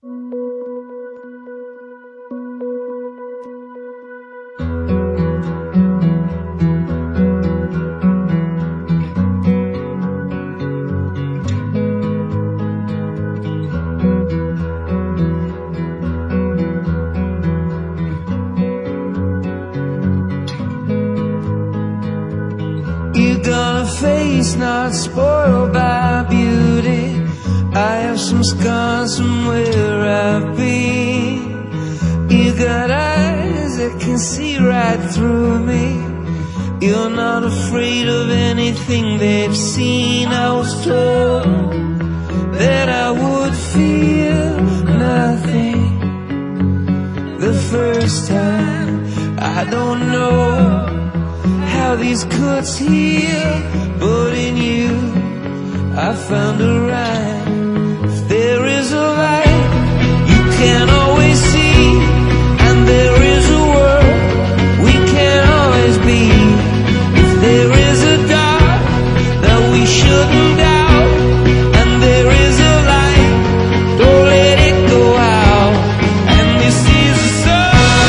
You got a face not spoiled by beauty. I have some scars from where I've been. You got eyes that can see right through me. You're not afraid of anything they've seen. I was told that I would feel nothing the first time. I don't know how these cuts heal, but in you I found a rhyme. If there is a light you can always see, and there is a world we can always be. If there is a dark that we shouldn't doubt, and there is a light, don't let it go out. And this is a song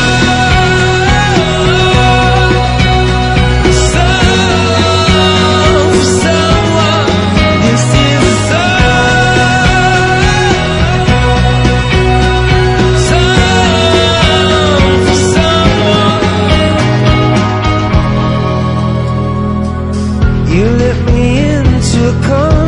for someone. This is a song for someone. You let me into a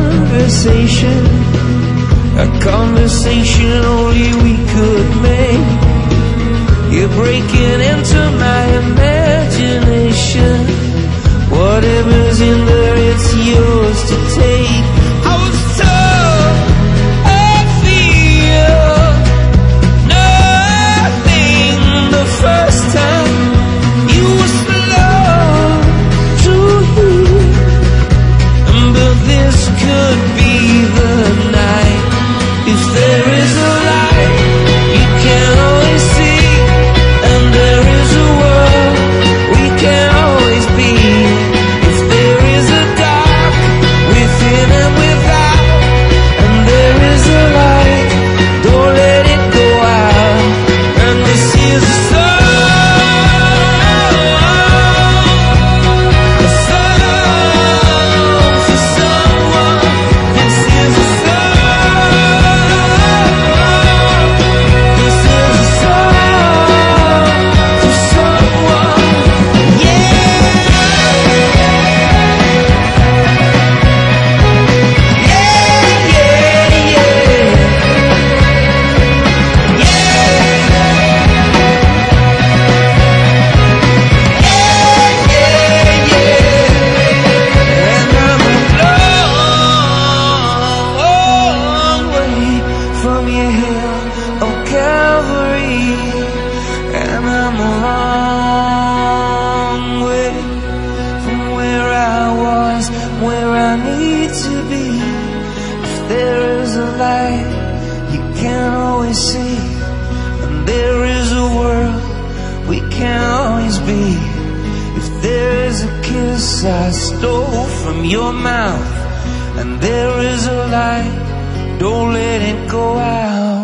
conversation only we could make. You're breaking into my imagination. Whatever's in there, it's yours to take. I was told I feel nothing the first time. You were slow to hear, but this could be the night. If there is a light you can always see, and there is a world we can always be. If there is a dark within and without, and there is a light, don't let it go out. And this is a song for someone. This is a song. This is a song for someone. Yeah. And I'm a long way from your hill of Calvary, and I'm a long way from where I was, where I need to be. If there is a light you can always see, and there is a world we can always be. If there is a kiss I stole from your mouth, and there is a light, don't let it go out.